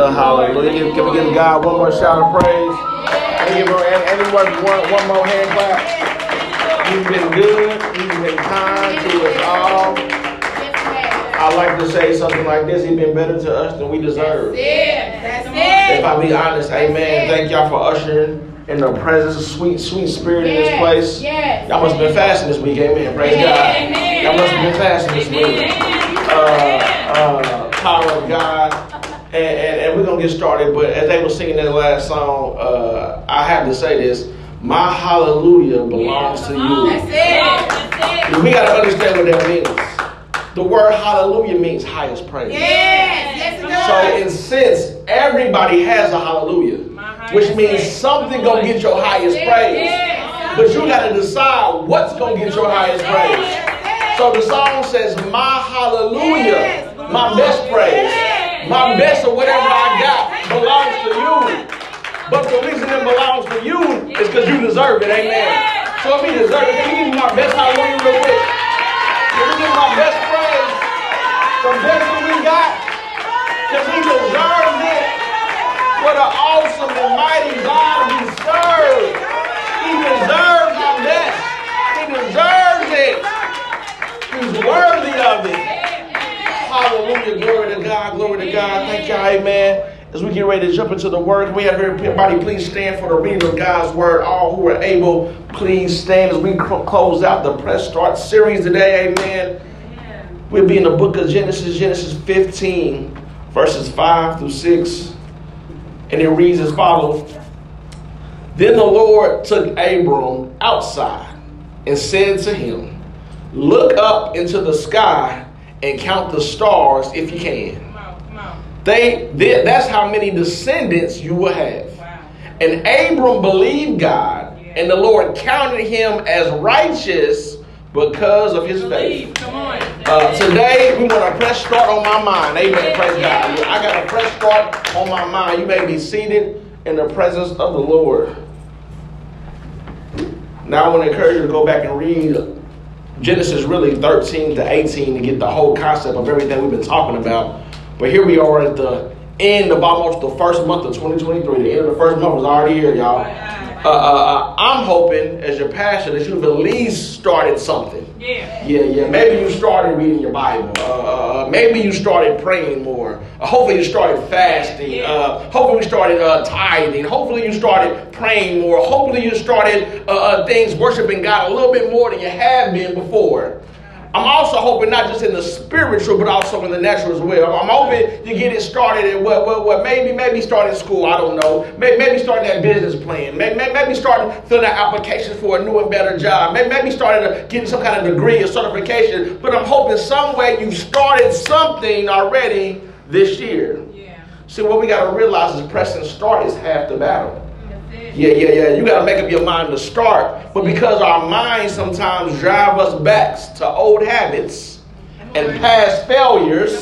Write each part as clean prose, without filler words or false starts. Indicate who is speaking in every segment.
Speaker 1: Hallelujah, hallelujah. Can we give God one more shout of praise? Anyone want one more hand clap? He's been good. He's been kind to us all. I like to say something like this. He's been better to us than we deserve.
Speaker 2: That's it.
Speaker 1: If I be honest, amen. Thank y'all for ushering in the presence of sweet, sweet spirit in this place. Y'all must have been fasting this week, amen. Praise God. Y'all must have been fasting this week. Power of God. And we're going to get started. But as they were singing that last song, I have to say this. My hallelujah belongs to you.
Speaker 2: That's it.
Speaker 1: We got to understand what that means. The word hallelujah means highest praise.
Speaker 2: Yes, it does.
Speaker 1: So in sense, everybody has a hallelujah, which means something going to get your highest praise. But you got to decide what's going to get your highest praise. So the song says, my hallelujah, my best praise, my best of whatever I got belongs to you. But the reason it belongs to you is because you deserve it, amen. So if he deserves it, can you give me my best hallelujah real quick? Can we give my best praise? The best that we got? Because he deserves it. What an awesome and mighty God we serve. He deserves our best. He deserves it. He's worthy of it. Hallelujah. Glory to God. Glory to God. Thank y'all, amen. As we get ready to jump into the word, we have everybody please stand for the reading of God's word. All who are able, please stand as we close out the Press Start series today. Amen. We'll be in the book of Genesis 15, verses 5 through 6. And it reads as follows. Then the Lord took Abram outside and said to him, look up into the sky and count the stars if you can. That's how many descendants you will have. Wow. And Abram believed God, and the Lord counted him as righteous because of his faith. Today, we want to press start on my mind. Amen. Praise God. I got a fresh start on my mind. You may be seated in the presence of the Lord. Now, I want to encourage you to go back and read Genesis really 13 to 18 to get the whole concept of everything we've been talking about. But here we are at the end of almost the first month of 2023. The end of the first month was already here, y'all. I'm hoping, as your pastor, that you've at least started something. Yeah. Maybe you started reading your Bible. Maybe you started praying more. Hopefully you started fasting. Hopefully you started tithing. Hopefully you started praying more. Hopefully you started things worshiping God a little bit more than you have been before. I'm also hoping not just in the spiritual, but also in the natural as well. I'm hoping you get it started at what maybe starting school. I don't know. Maybe starting that business plan. Maybe starting filling out applications for a new and better job. Maybe starting getting some kind of degree or certification. But I'm hoping some way you've started something already this year. See, what we got to realize is pressing start is half the battle. Yeah. You got to make up your mind to start. But because our minds sometimes drive us back to old habits and past failures,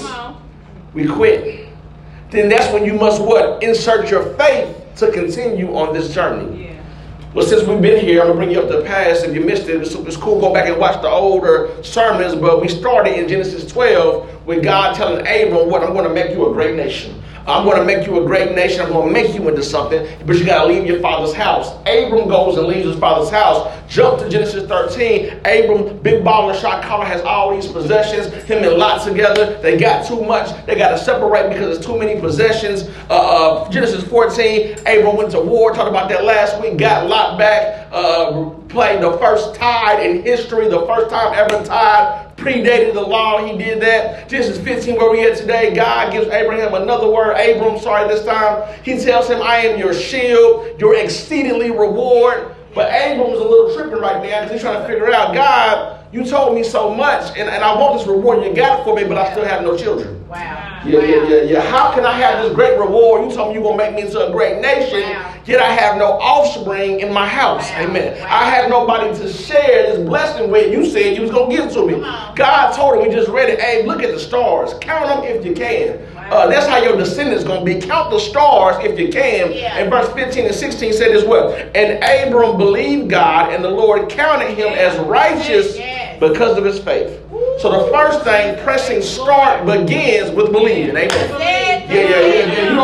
Speaker 1: we quit. Then that's when you must insert your faith to continue on this journey. Well, since we've been here, I'm going to bring you up to the past. If you missed it, it's cool. Go back and watch the older sermons. But we started in Genesis 12 with God telling Abram, I'm going to make you a great nation. I'm going to make you a great nation. I'm going to make you into something, but you got to leave your father's house. Abram goes and leaves his father's house. Jump to Genesis 13. Abram, big baller, shot caller, has all these possessions. Him and Lot together. They got too much. They got to separate because there's too many possessions. Genesis 14. Abram went to war. Talked about that last week. Got Lot back. Played the first tide in history. The first time ever tide. Predated the law, he did that. Genesis 15, where we at today, God gives Abraham another word. This time. He tells him, I am your shield, your exceedingly reward. But Abram's a little tripping right now because he's trying to figure out, God, you told me so much, and I want this reward you got for me, but I still have no children.
Speaker 2: Wow.
Speaker 1: Yeah. How can I have this great reward? You told me you're going to make me into a great nation, yet I have no offspring in my house. Amen. I have nobody to share this blessing with. You said you was going to give it to me. God told him, we just read it, hey, look at the stars. Count them if you can. That's how your descendants going to be. Count the stars if you can. And verse 15 and 16 said as well. And Abram believed God, and the Lord counted him as righteous because of his faith. So the first thing, pressing start begins with believing. Amen. You don't believe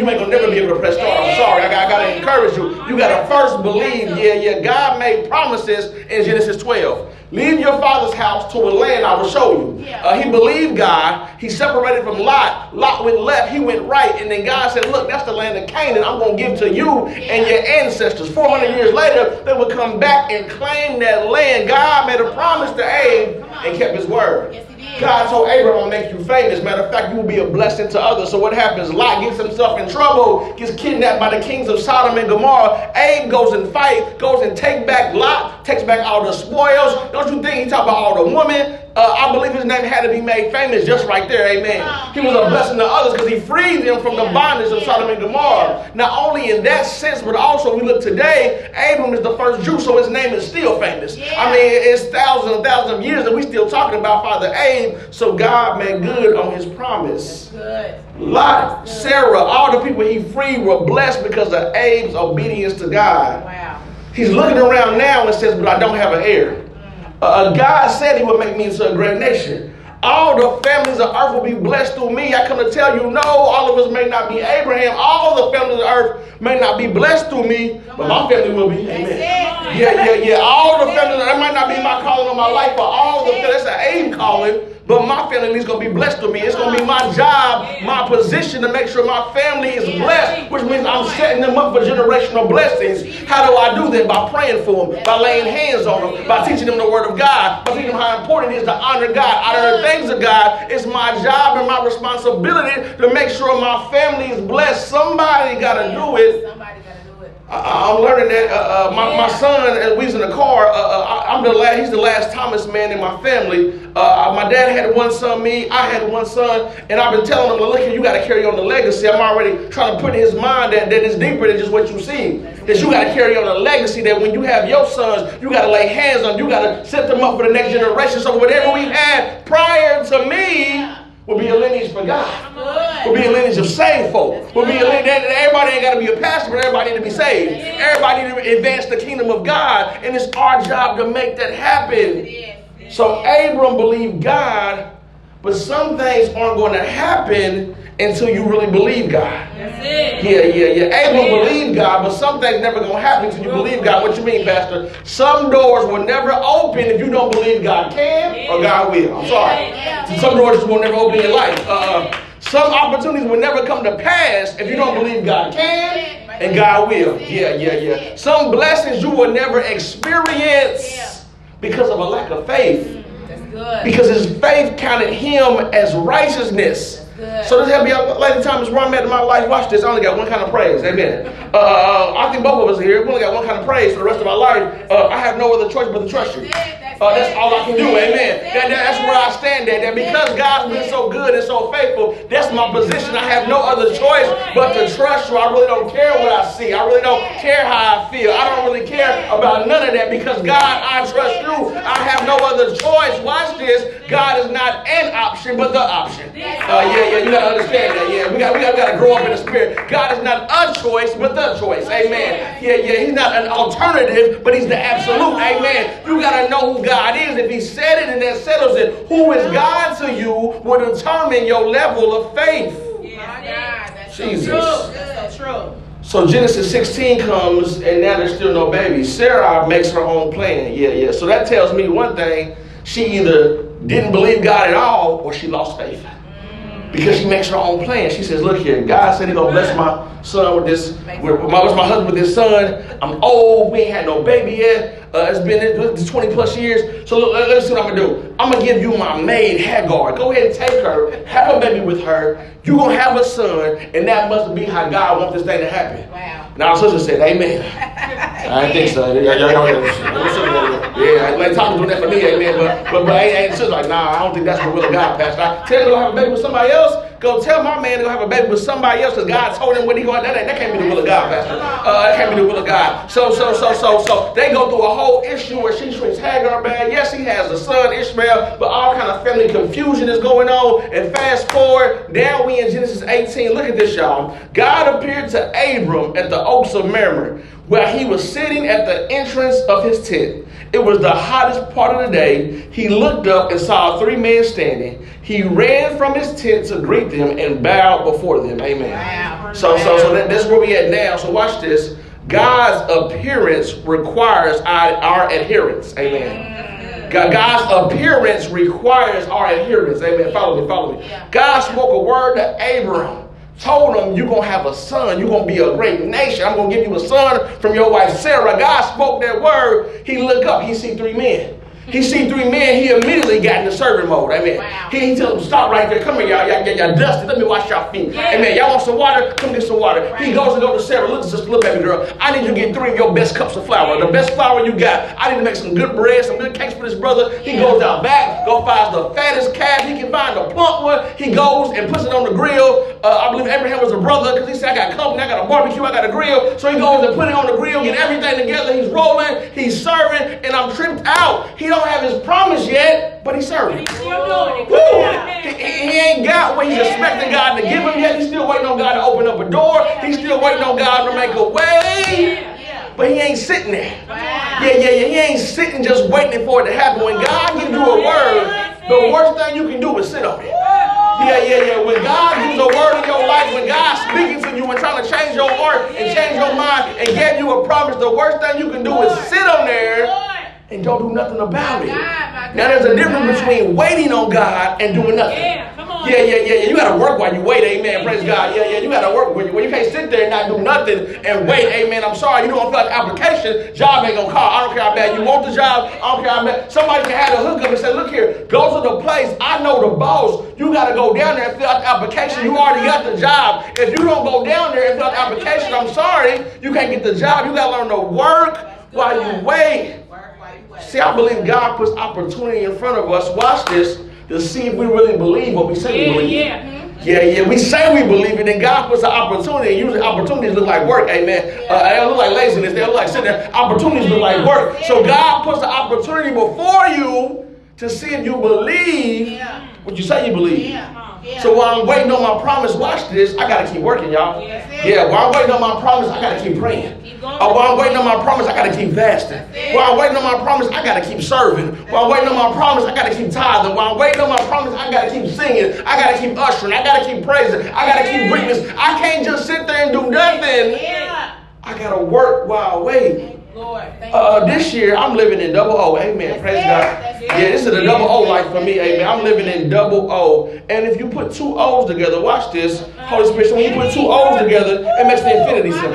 Speaker 1: you ain't gonna never be able to press start. I'm sorry. I gotta encourage you. You gotta first believe. Yeah. God made promises in Genesis 12. Leave your father's house to a land I will show you. He believed God. He separated from Lot. Lot went left. He went right. And then God said, look, that's the land of Canaan. I'm going to give to you and your ancestors. 400 years later, they would come back and claim that land. God made a promise to Abe and kept his word. God told Abraham, I'll make you famous. Matter of fact, you will be a blessing to others. So what happens? Lot gets himself in trouble, gets kidnapped by the kings of Sodom and Gomorrah. Abe goes and fight, goes and take back Lot, takes back all the spoils. Don't you think he talked about all the women? I believe his name had to be made famous just right there. Amen. He was a blessing to others because he freed them from the bondage of Sodom and Gomorrah. Not only in that sense, but also we look today, Abram is the first Jew, so his name is still famous. I mean, it's thousands and thousands of years that we still talking about Father Abe. So God made good on his promise. Lot, Sarah, all the people he freed were blessed because of Abe's obedience to God. Wow. He's looking around now and says, but I don't have an heir. God said he would make me into a great nation. All the families of earth will be blessed through me. I come to tell you, no, all of us may not be Abraham. All the families of earth may not be blessed through me, but my family will be. Amen. Yeah. All the families, that might not be my calling on my life, but all the families, that's an Abe calling. But my family is going to be blessed to me. It's going to be my job, my position to make sure my family is blessed, which means I'm setting them up for generational blessings. How do I do that? By praying for them, by laying hands on them, by teaching them the word of God, by teaching them how important it is to honor God, honor the things of God. It's my job and my responsibility to make sure my family is blessed. Somebody got to do it. I'm learning that my son, we was in the car, he's the last Thomas man in my family. My dad had one son, me, I had one son, and I've been telling him, look here, you got to carry on the legacy. I'm already trying to put in his mind that it's deeper than just what you see. That you got to carry on a legacy, that when you have your sons, you got to lay hands on them, you got to set them up for the next generation. So whatever we had prior to me will be a lineage for God. Will be a lineage of saved folk. Will be a lineage. Everybody ain't got to be a pastor, but everybody need to be saved. Everybody need to advance the kingdom of God, and it's our job to make that happen. So Abram believed God, but some things aren't going to happen until you really believe God. Yeah. Abram believed God, but some things never going to happen until you believe God. What you mean, Pastor? Some doors will never open if you don't believe God can or God will. I'm sorry. Some doors just will never open in your life. Some opportunities will never come to pass if you don't believe God can and God will. Yeah. Some blessings you will never experience because of a lack of faith. That's good. Because his faith counted him as righteousness. So this helped me out. Lady Thomas, where I'm at in my life, watch this. I only got one kind of praise. Amen. I think both of us here, we only got one kind of praise for the rest of our life. I have no other choice but to trust you. That's all I can do. Amen. That's where I stand at. That because God's been so good and so faithful, that's my position. I have no other choice but to trust you. I really don't care what I see. I really don't care how I feel. I don't really care about none of that because God, I trust you. I have no other choice. Watch this. God is not an option, but the option. You gotta understand that. We gotta grow up in the spirit. God is not a choice, but the choice. Amen. He's not an alternative, but he's the absolute. Amen. You gotta know who God is. If he said it and that settles it, who is God to you will determine your level of faith. Jesus. That's so true. So Genesis 16 comes, and now there's still no baby. Sarah makes her own plan. So that tells me one thing. She either didn't believe God at all, or she lost faith. Because she makes her own plan. She says, look here, God said he's going to bless my son with this, bless my husband with this son. I'm old. We ain't had no baby yet. It's been 20 plus years. So look, let's see what I'm going to do. I'm going to give you my maid, Hagar. Go ahead and take her. Have a baby with her. You're going to have a son. And that must be how God wants this thing to happen. Wow. Now our sister said, amen. I didn't think so. Like Thomas doing that for me, amen. But ain't sister like, nah, I don't think that's the will of God, Pastor. I tell you to have a baby with somebody else. Go tell my man to go have a baby with somebody else because God told him when he going. That can't be the will of God, Pastor. That can't be the will of God. So they go through a whole issue where she treats Hagar bad. Yes, he has a son, Ishmael, but all kind of family confusion is going on. And fast forward, now we in Genesis 18. Look at this, y'all. God appeared to Abram at the Oaks of Mamre, where he was sitting at the entrance of his tent. It was the hottest part of the day. He looked up and saw 3 men standing. He ran from his tent to greet them and bowed before them. Amen.
Speaker 2: Wow.
Speaker 1: So that's where we at now. So watch this. God's appearance requires our adherence. Amen. God's appearance requires our adherence. Amen. Follow me. God spoke a word to Abraham. Told him, you're going to have a son. You're going to be a great nation. I'm going to give you a son from your wife, Sarah. God spoke that word. He looked up. He see 3 men. He see 3 men. He immediately got in the servant mode. Amen.
Speaker 2: Wow.
Speaker 1: He told them, stop right there. Come here, y'all. Y'all dusty. Let me wash y'all feet.
Speaker 2: Yeah.
Speaker 1: Amen. Y'all want some water? Come get some water.
Speaker 2: Right.
Speaker 1: He goes to Sarah. Look, sister, look, baby girl. I need you to get 3 of your best cups of flour. The best flour you got. I need to make some good bread, some good cakes for this brother. He goes out back, finds the fattest calf. He can find the plump one. He goes and puts it on the grill. I believe Abraham was a brother because he said, I got company, I got a barbecue, I got a grill. So he goes and put it on the grill, get everything together. He's rolling, he's serving, and I'm tripped out. He don't have his promise yet, but he's serving.
Speaker 3: He's still doing it.
Speaker 1: Woo! He ain't got what he's expecting God to give him yet. He's still waiting on God to open up a door. He's still waiting on God to make a way. But he ain't sitting there.
Speaker 2: Wow.
Speaker 1: Yeah. He ain't sitting just waiting for it to happen. When God gives you a word, the worst thing you can do is sit on it. Yeah. When God gives a word in your life, when God's speaking to you and trying to change your heart and change your mind and give you a promise, the worst thing you can do is sit on there and don't do nothing about it. Now there's a difference between waiting on God and doing nothing. Yeah. You got to work while you wait. Amen. Praise God. Yeah. You got to work when you can't sit there and not do nothing and wait. Amen. I'm sorry. You don't fill out the application. Job ain't going to call. I don't care how bad you want the job. I don't care how bad. Somebody can have a hookup and say, look here, go to the place. I know the boss. You got to go down there and fill out the application. You already got the job. If you don't go down there and fill out the application, I'm sorry. You can't get the job. You got to learn to work while you wait. See, I believe God puts opportunity in front of us. Watch this. To see if we really believe what we say we believe. Yeah. We say we believe it, and God puts an opportunity. Usually opportunities look like work, amen. They don't look like laziness. They look like sitting there. Opportunities look like work. So God puts an opportunity before you to see if you believe what you say you believe. So while I'm waiting on my promise, watch this. I got to keep working, y'all. Yeah, while I'm waiting on my promise, I got to keep praying. While I'm waiting on my promise, I got to keep fasting. While I'm waiting on my promise, I got to keep serving. While I'm waiting on my promise, I got to keep tithing. While I'm waiting on my promise, I got to keep singing. I got to keep ushering. I got to keep praising. I got to keep witness. I can't just sit there and do nothing. I got to work while I wait. This year, I'm living in double O. Amen. Praise God. Yeah, this is a double O life for me. Amen. I'm living in double O. And if you put 2 O's together, watch this. Holy Spirit, so when you put 2 O's together, it makes the infinity symbol.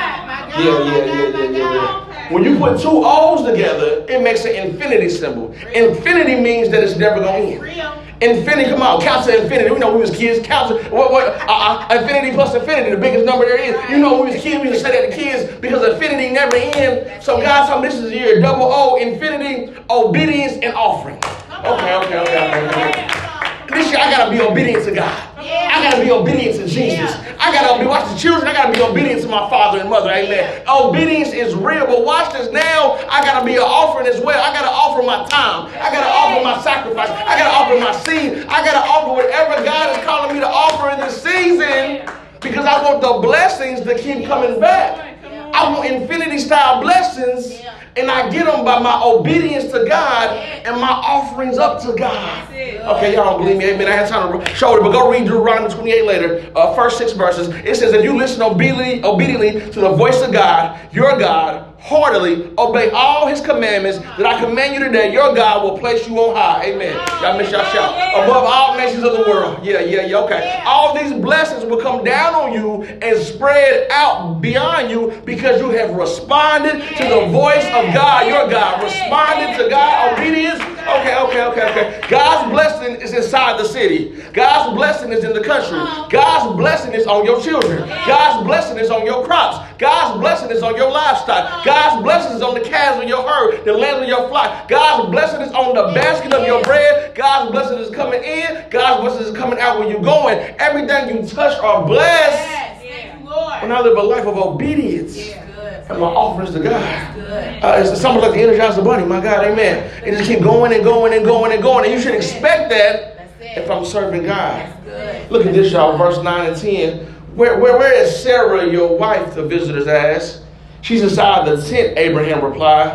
Speaker 1: Yeah. When you put 2 O's together, it makes an infinity symbol. Infinity means that it's never going to end. Infinity, come on, count to infinity. We know when we was kids, count to infinity plus infinity, the biggest number there is. You know when we was kids, we used to say that to kids because infinity never ends. So God told me this is your double O, infinity, obedience, and offering. Okay. This year I gotta be obedient to God. I gotta be obedient to Jesus. I gotta be, watch the children, I gotta be obedient to my father and mother. Amen. Obedience is real, but watch this now. I gotta be an offering as well. I gotta offer my time. I gotta offer my sacrifice. I gotta offer my seed. I gotta offer whatever God is calling me to offer in this season because I want the blessings to keep coming back. I want infinity style blessings, and I get them by my obedience to God and my offerings up to God. Okay, y'all don't believe me. Amen. I had time to show it, but go read Deuteronomy 28 later, first 6 verses. It says, if you listen obediently to the voice of God, your God, heartily obey all his commandments that I command you today, your God will place you on high. Amen. Y'all miss y'all shout. Above all nations of the world. Yeah. Okay. All these blessings will come down on you and spread out beyond you because you have responded to the voice of God, your God. Responded to God, obedience. Okay. God's blessing is inside the city. God's blessing is in the country. God's blessing is on your children. God's blessing is on your crops. God's blessing is on your livestock. God's blessing is on the calves of your herd, the lambs of your flock. God's blessing is on the basket of your bread. God's blessing is coming in. God's blessing is coming out when you're going. Everything you touch are blessed. When I live a life of obedience and my offerings to God. It's something like the Energizer Bunny, my God, amen. It just keep going and going and going and going. And you should expect that if I'm serving God. Look at this, y'all, verse 9 and 10. Where is Sarah, your wife, the visitors asked. She's inside the tent, Abraham replied.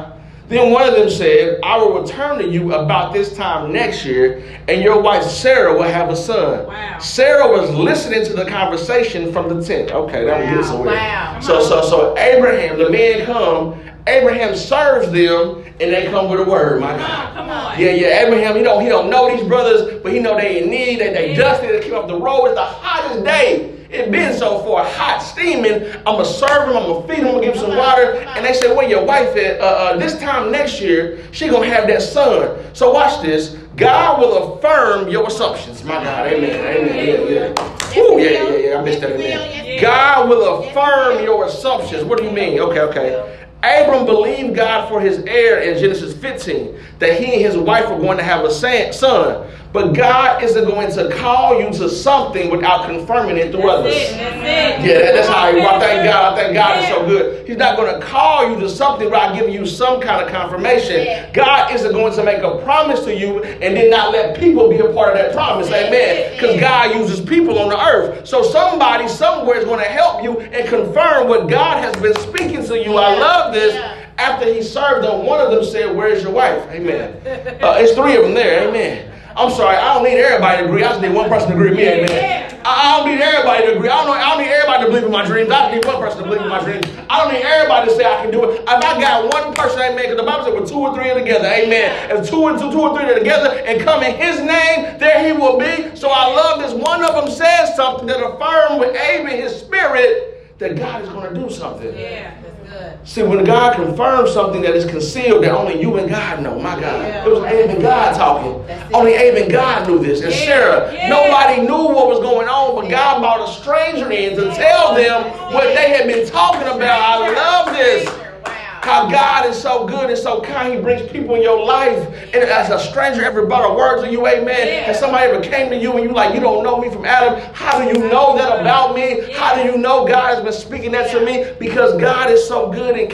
Speaker 1: Then one of them said, I will return to you about this time next year, and your wife Sarah will have a son.
Speaker 2: Wow.
Speaker 1: Sarah was listening to the conversation from the tent. Okay, that was good somewhere.
Speaker 2: Wow.
Speaker 1: So Abraham, the men come, Abraham serves them, and they come with a word, my God.
Speaker 2: Come on.
Speaker 1: Yeah, Abraham, he don't know these brothers, but he know they in need, they dusty, they keep up the road. It's the hottest day. It been so far, hot, steaming. I'm going to serve him, I'm going to feed him, I'm going to give him some water. And they said, where your wife at? This time next year, she going to have that son. So watch this. God will affirm your assumptions. My God, amen. Yeah. Ooh, yeah. I missed that, amen. God will affirm your assumptions. What do you mean? Okay. Abram believed God for his heir in Genesis 15, that he and his wife were going to have a son. But God isn't going to call you to something without confirming it through others. Yeah, that's how he I thank God. I thank God is so good. He's not going to call you to something without giving you some kind of confirmation. God isn't going to make a promise to you and then not let people be a part of that promise. Amen. Because God uses people on the earth. So somebody somewhere is going to help you and confirm what God has been speaking to you. I love this. After he served them, one of them said, where's your wife? Amen. It's three of them there. Amen. I'm sorry, I don't need everybody to agree. I just need one person to agree with me, amen. I don't need everybody to agree. I don't need everybody to believe in my dreams. I just need one person to believe in my dreams. I don't need everybody to say I can do it. If I got one person, amen, because the Bible said when two or three are together, amen. If two or three are together and come in his name, there he will be. So I love this. One of them says something that affirmed with Abe in his spirit that God is going to do something.
Speaker 2: Yeah, that's good.
Speaker 1: See, when God confirms something that is concealed that only you and God know, my God, it was Abe and God talking. Only Abe and God knew this. And Sarah, nobody knew what was going on, but God brought a stranger in to tell them what they had been talking about. I love this. How God is so good and so kind. He brings people in your life. And as a stranger ever brought a word to you, amen. And somebody ever came to you and you like, you don't know me from Adam. How do you know that about me? How do you know God has been speaking that to me? Because God is so good and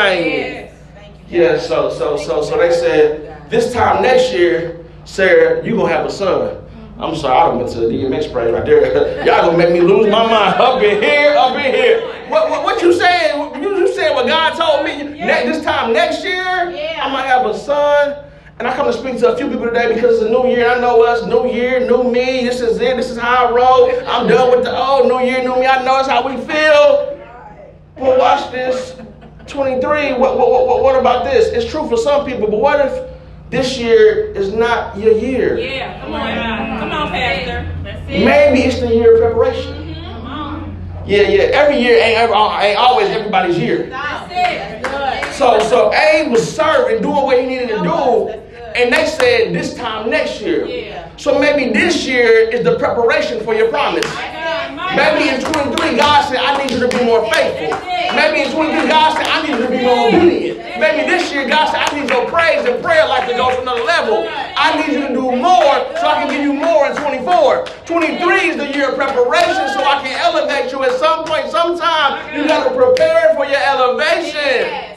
Speaker 1: kind. Yeah, so they said, this time next year, Sarah, you're going to have a son. I'm sorry, I done went to the DMX parade right there. Y'all gonna make me lose my mind up in here. What you saying? You saying what God told me? This time next year, I'm gonna have a son. And I come to speak to a few people today because it's a new year. I know us, new year, new me. This is it. This is how I roll. I'm done with the old new year, new me. I know it's how we feel. Well, watch this. 23. What about this? It's true for some people, but what if this year is not your year?
Speaker 2: Yeah, come on, Pastor. That's it.
Speaker 1: Maybe it's the year of preparation.
Speaker 2: Come on.
Speaker 1: Yeah. Every year ain't always everybody's year.
Speaker 2: That's it. That's good.
Speaker 1: So Abe was serving, doing what he needed to do, and they said this time next year.
Speaker 2: Yeah.
Speaker 1: So maybe this year is the preparation for your promise. Maybe in 23, God said, I need you to be more faithful. Maybe in 23, God said, I need you to be more obedient. Maybe this year, God said, I need your praise and prayer life to go to another level. I need you to do more so I can give you more in 24. 23 is the year of preparation so I can elevate you. At some point, sometime, you got to prepare for your elevation.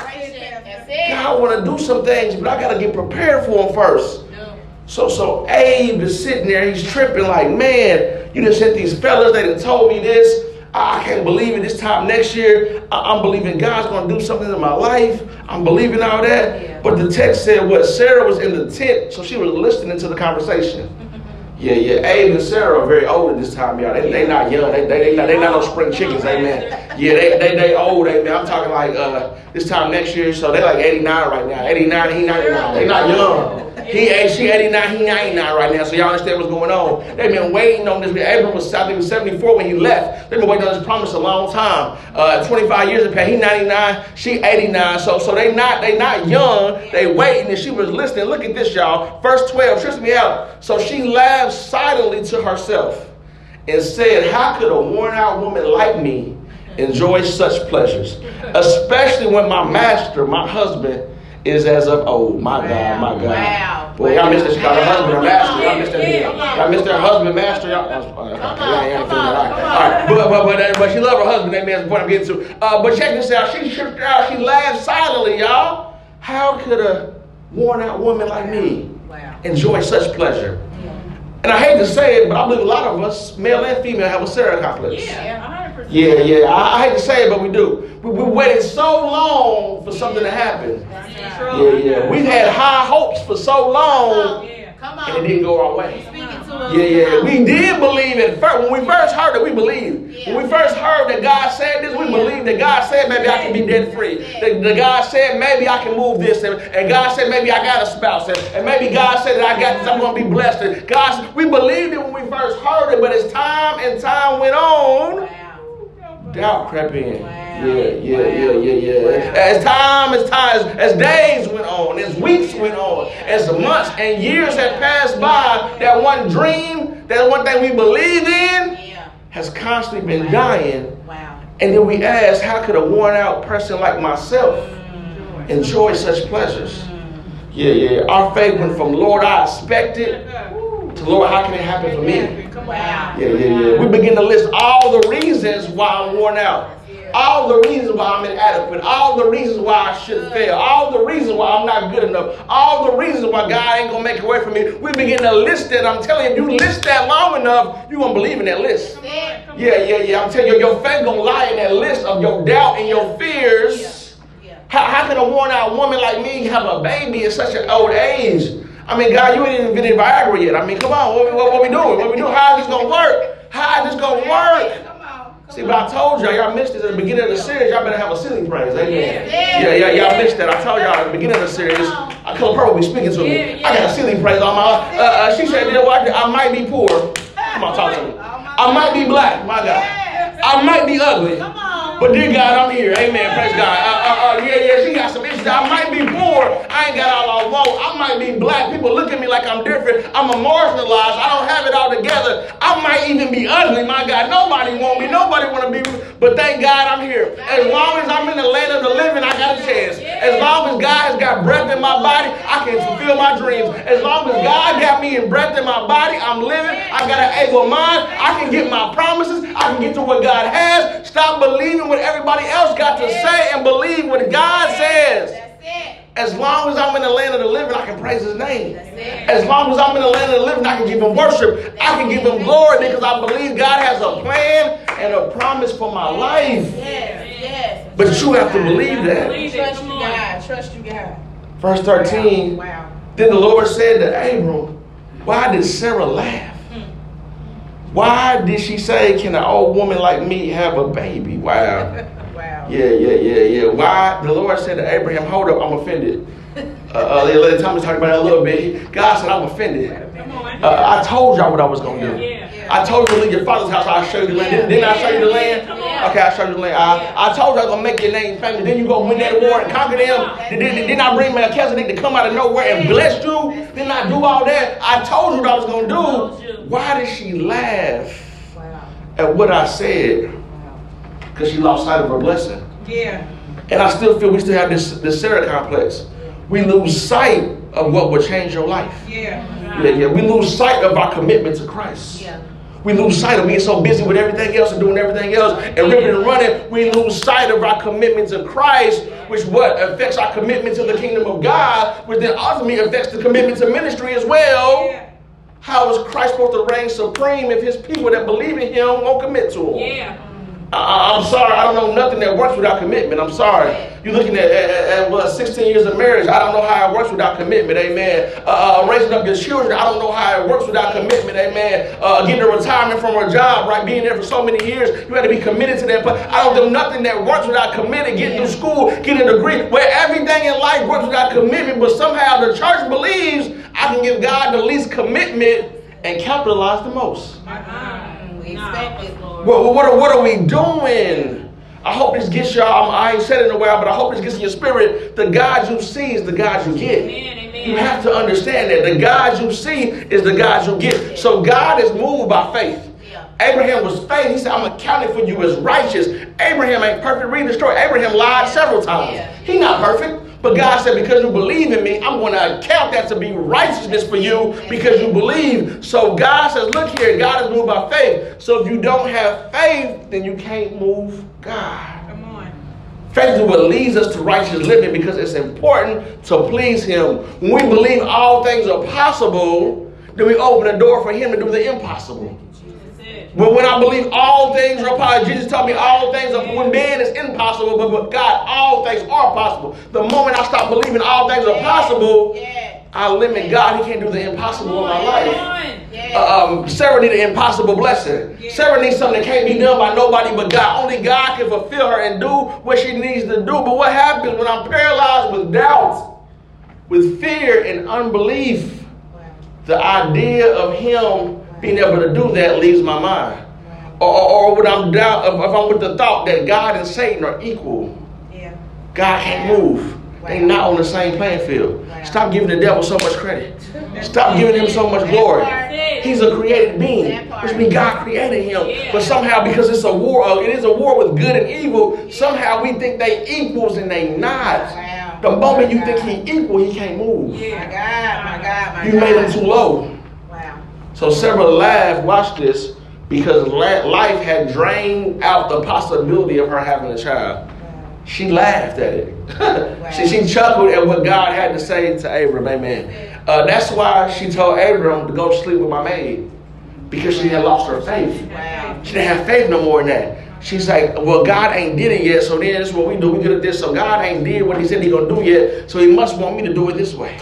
Speaker 1: God want to do some things, but I got to get prepared for them first. So Abe is sitting there, he's tripping like, man, you done sent these fellas, they done told me this. I can't believe it. This time next year, I'm believing God's going to do something in my life. I'm believing all that. Yeah. But the text said what? Sarah was in the tent, so she was listening to the conversation. Yeah. Abe and Sarah are very old at this time, y'all. They not young. They not no spring chickens, amen. Yeah, they old, amen. I'm talking like this time next year, so they like 89 right now. 89, he 99. They not young. She 89, he 99 right now. So y'all understand what's going on. They've been waiting on this. Abram was, I think, was 74 when he left. They've been waiting on this promise a long time. 25 years have passed. He 99, she 89. So they not young. They waiting, and she was listening. Look at this, y'all. Verse 12 trips me out. So she laughed silently to herself and said, how could a worn out woman like me enjoy such pleasures, especially when my master, my husband, is as of old. My God.
Speaker 2: Wow.
Speaker 1: Boy, y'all missed this. Y'all husband or master. Y'all missed that. Y'all missed their husband, master. Y'all. All right. But she loved her husband. That man's the point I'm getting to. But check this out. She tripped out. She laughed silently, y'all. How could a worn out woman like me enjoy such pleasure? And I hate to say it, but I believe a lot of us, male and female, have a Sarah complex.
Speaker 2: Yeah,
Speaker 1: Yeah. I hate to say it, but we do. We waited so long for something to happen. Yeah. We've had high hopes for so long, and it didn't go our way. Yeah. We did believe it first. When we first heard it, we believed. When we first heard that God said this, we believed that God said maybe I can be debt free. That God said maybe I can move this. And God said maybe I got a spouse. And maybe God said that I got this, I'm going to be blessed. And God, we believed it when we first heard it, but as time and time went on, doubt crept in. Yeah. As days went on, as weeks went on, as months and years had passed by, that one dream, that one thing we believed in, has constantly been dying. And then we ask, how could a worn out person like myself enjoy such pleasures? Yeah. Our faith went from, Lord, I expect it, to, Lord, how can it happen for me? Yeah. We begin to list all the reasons why I'm worn out. All the reasons why I'm inadequate. All the reasons why I should fail. All the reasons why I'm not good enough. All the reasons why God ain't going to make a way for me. We begin to list that. I'm telling you, if you list that long enough, you're going to believe in that list. Yeah. I'm telling you, your faith going to lie in that list of your doubt and your fears. How can a worn out woman like me have a baby at such an old age? I mean, God, you ain't even been in Viagra yet. I mean, come on, what we doing? How is this going to work? How is this going to work? See, but I told y'all missed it at the beginning of the series. Y'all better have a ceiling praise. Amen. Yeah, y'all missed that. I told y'all at the beginning of the series, Color Purple be speaking to me. I got a ceiling praise on my she said, you know what? I might be poor. Come on, talk to me. I might be black, my God. I might be ugly. But dear God, I'm here. Amen. Praise God. Yeah, she got some issues. I might be poor. I ain't got all I want. I might be black. People look at me like I'm different. I'm a marginalized. I don't have it all together. I might even be ugly. My God, nobody want me. Nobody want to be. But thank God I'm here. As long as I'm in the land of the living, I got a chance. As long as God has got breath in my body, I can fulfill my dreams. As long as God got me in breath in my body, I'm living. I got an able mind. I can get my promises. I can get to what God has. Stop believing what everybody else got to say and believe what God says. As long as I'm in the land of the living, I can praise his name. As long as I'm in the land of the living, I can give him worship. I can give him glory because I believe God has a plan and a promise for my life. But you have to believe that.
Speaker 2: Trust you, God.
Speaker 1: Verse 13. Then the Lord said to Abram, why did Sarah laugh? Why did she say, can an old woman like me have a baby? Wow. Yeah. Why? The Lord said to Abraham, hold up, I'm offended. Thomas talked about it a little bit. God said, I'm offended. I told y'all what I was going to do. I told you to leave your father's house, I'll show you the land. Didn't I show you the land? Okay, I'll show you the land. I told you I was going to make your name famous. Then you go win that war and conquer them. Didn't I bring Melchizedek to come out of nowhere and bless you? Didn't I do all that? I told you what I was going to do. Why did she laugh at what I said? Because she lost sight of her blessing. And I still feel we still have this Sarah complex. We lose sight of what will change your life. We lose sight of our commitment to Christ. We lose sight of being so busy with everything else and doing everything else and ripping and running. We lose sight of our commitment to Christ, which what affects our commitment to the kingdom of God, which then ultimately affects the commitment to ministry as well. How is Christ supposed to reign supreme if his people that believe in him won't commit to him? I'm sorry, I don't know nothing that works without commitment. I'm sorry. You're looking at 16 years of marriage. I don't know how it works without commitment. Amen. Raising up your children. I don't know how it works without commitment. Amen. Getting a retirement from a job, right? Being there for so many years. You had to be committed to that. But I don't know nothing that works without commitment. Getting through school, getting a degree, where everything in life works without commitment. But somehow the church believes I can give God the least commitment and capitalize the most. Well, what are we doing? I hope this gets y'all. I ain't said it in a while, but I hope this gets in your spirit. The God you see is the God you get. Amen. You have to understand that the God you see is the God you get. So God is moved by faith. Abraham was faith. He said, I'm accounting for you as righteous. Abraham ain't perfect. Read the story. Abraham lied several times. He's not perfect. But God said, because you believe in me, I'm going to account that to be righteousness for you because you believe. So God says, look here, God is moved by faith. So if you don't have faith, then you can't move God. Come on. Faith is what leads us to righteous living because it's important to please him. When we believe all things are possible, then we open the door for him to do the impossible. But when I believe all things are possible, Jesus taught me all things are, when man is impossible, but God, all things are possible. The moment I stop believing all things are possible, I limit God. He can't do the impossible in my life. Sarah needed an impossible blessing. Sarah needs something that can't be done by nobody but God. Only God can fulfill her and do what she needs to do. But what happens when I'm paralyzed with doubt, with fear and unbelief? The idea of him being able to do that leaves my mind. Or when I'm doubt, if I'm with the thought that God and Satan are equal, God can't move. They're not on the same playing field. Stop giving the devil so much credit. Stop giving him so much glory. He's a created being, which means God created him. But somehow, because it's a war, it is a war with good and evil, somehow we think they equals and they not. The moment you think he equal, he can't move.
Speaker 2: My God.
Speaker 1: You made him too low. So Sarah laughed, watch this, because life had drained out the possibility of her having a child. She laughed at it. She chuckled at what God had to say to Abram. Amen. That's why she told Abram to go sleep with my maid, because she had lost her faith. She didn't have faith no more in that. She's like, well, God ain't did it yet, so then this is what we do. We good at this, so God ain't did what he said he's going to do yet, so he must want me to do it this way.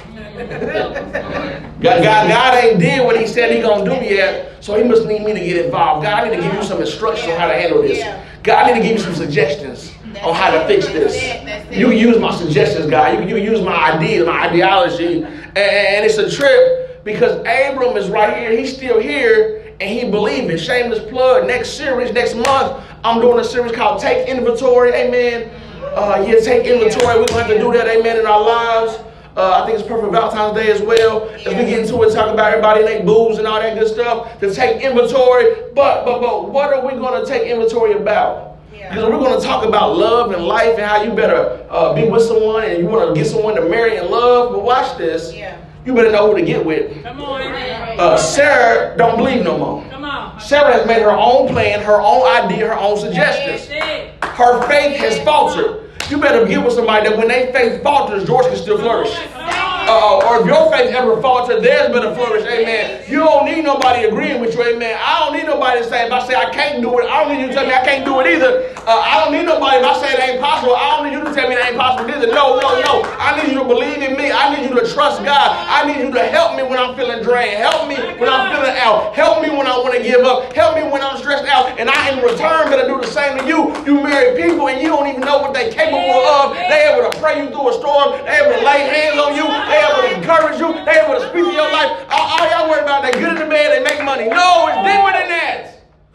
Speaker 1: God ain't did what he said he's going to do yet, so he must need me to get involved. God, I need to give you some instructions on how to handle this. God, I need to give you some suggestions on how to fix this. You use my suggestions, God. You use my ideas, my ideology. And it's a trip because Abram is right here. He's still here and he believing. Shameless plug. Next series, next month, I'm doing a series called Take Inventory. Amen. Take inventory. We're going to have to do that, amen, in our lives. I think it's perfect Valentine's Day as well. As we get into it, talk about everybody and they boobs and all that good stuff, to take inventory. But what are we going to take inventory about? Because we're going to talk about love and life and how you better be with someone and you want to get someone to marry and love. But watch this. You better know who to get with.
Speaker 3: Come on.
Speaker 1: Sarah don't believe no more.
Speaker 3: Come on.
Speaker 1: Sarah has made her own plan, her own idea, her own suggestions. Her faith has faltered. You better get with somebody that when their faith falters, yours can still flourish. Or if your faith ever falters, theirs better flourish. Amen. You don't need nobody agreeing with you. Amen. I don't need nobody to say, if I say I can't do it, I don't need you to tell me I can't do it either. I don't need nobody if I say it ain't possible. I don't need you to tell me it ain't possible either. No. I need you to believe in me. I need you to trust God. I need you to help me when I'm feeling drained. Help me when I'm feeling out. Help me when I want to give up. Help me when I'm stressed out. And I, in return, better do the same to you. You married people and you don't even know what they're capable of. They able to pray you through a storm. They able to lay hands on you. They able to encourage you. They able to speak to your life. All y'all worry about, they good in the bed, they make money. No, it's deeper than that.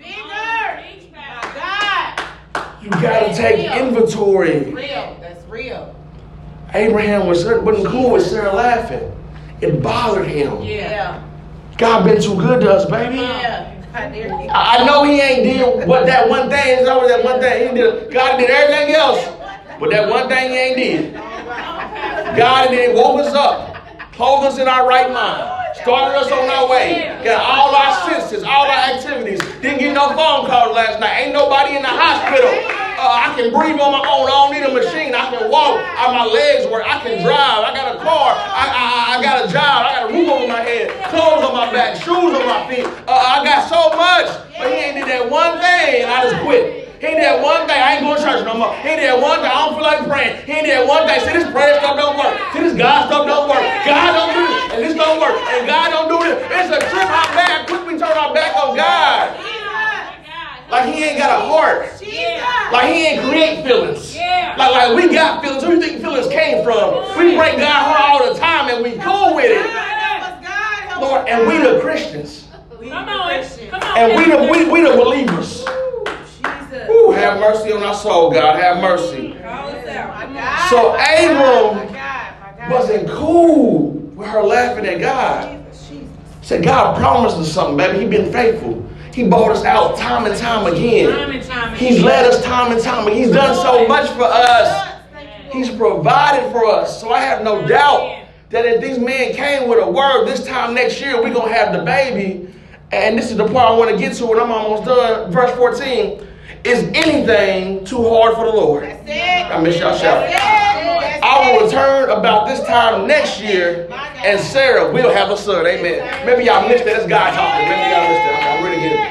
Speaker 1: You got to take inventory.
Speaker 2: That's real.
Speaker 1: Abraham wasn't cool with Sarah laughing. It bothered him. God been too good to us, baby. I know he ain't did what that one thing is. Always that one thing. He did. God did everything else, but that one thing he ain't did. God did woke us up, clothed us in our right mind, started us on our way, got all our senses, all our activities. Didn't get no phone calls last night. Ain't nobody in the hospital. I can breathe on my own. I don't need a machine. I can walk. My legs work. I can drive. I got a car. I got a job. I got a roof over my head, clothes on my back, shoes on my feet. I got so much. But he ain't did that one thing and I just quit. He did that one thing. I ain't going to church no more. He did that one thing. I don't feel like praying. He did that one thing. See, this prayer stuff don't work. See, this God stuff don't work. God don't do this. And this don't work. And God don't do this. It's a trip how bad quick we turn our back on God. Like he ain't got a heart. Like he ain't create feelings. Like we got feelings. Who do you think feelings came from? We break God heart all the time and we cool with it. Lord, and we the Christians.
Speaker 3: Come on.
Speaker 1: And we the believers. Ooh, have mercy on our soul, God. Have mercy. So Abram wasn't cool with her laughing at God. Said, God promised us something, baby. He been faithful. He brought us out time and time again. He's led us time and time again. He's done so much for us. He's provided for us. So I have no doubt that if these men came with a word this time next year, we're going to have the baby. And this is the part I want to get to, and I'm almost done. Verse 14. Is anything too hard for the Lord?
Speaker 2: That's it.
Speaker 1: I miss y'all shouting. I will return about this time next year, and Sarah will have a son. Amen. Maybe y'all missed that. That's God talking. Maybe y'all missed that. I'm really getting it.